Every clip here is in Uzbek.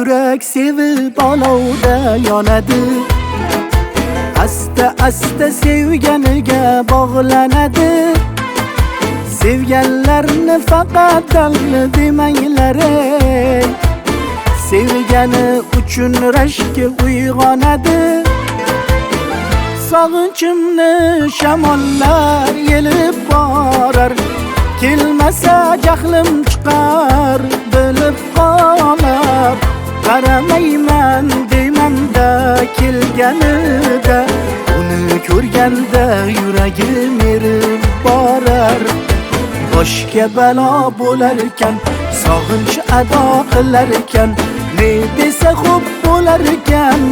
Yurak sevib olovda yonadi, asta asta sevganiga bog'lanadi. Sevganlarni faqat dalli demanglar ey, sevgani uchun rashkka uyg'onadi. Sog'inchimni shamollar yelib borar, kelmasa jahlim chiqar bilib qolib. Qaramayman deymanda kelganida, uni ko'rganda yuragim erib borar. Boshga balo bo'larkan, sog'inch ado qilarkan, ne desa xo'p bo'larkan.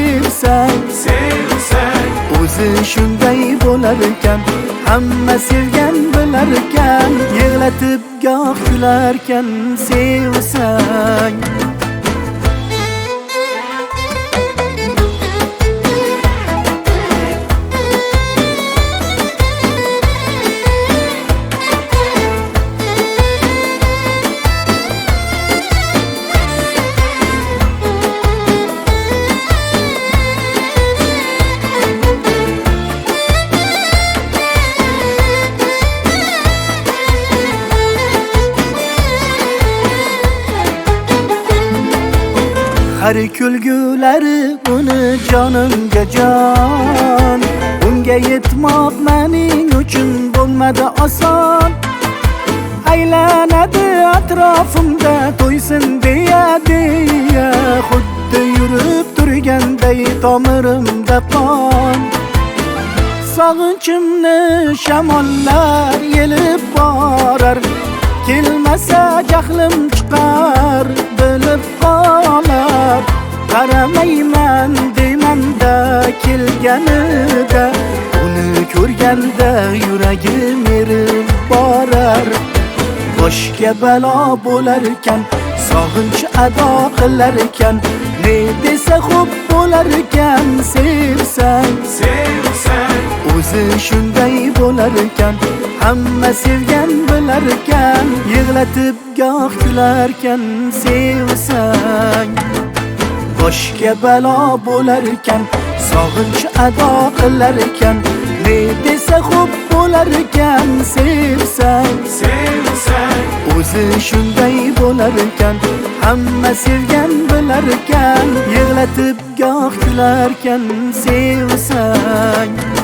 Sevsang o'zi shunday bo'larkan, hamma sevgan bilarkan. Yig'latib goh kularkan sevsang. Har kulgulari uni jonimga jon, unga yetmoq mening uchun bo'lmadi oson. Aylanadi atrofimda to'ysin deya, xuddi yurib turganday tomirimda qon. Sog'inchimni shamollar yelib borar, kelmasa jahlim chiqar bilib qolib. Qaramayman deymanda kelganida, uni ko'rganda yuragim erib borar. Boshga balo bo'larkan, sog'inch ado qilarkan, ne desa xo'p bo'larkan. Sevsang o'zi shunday bo'larkan, hamma sevgan bilarkan. Yig'latib goh kularkan sevsang. Boshga balo bo'larkan, sog'inch ado qilarkan, ne desa xo'p bo'larkan. Sevsang o'zi shunday bo'larkan, hamma sevgan bilarkan. Yig'latib goh kularkan sevsang.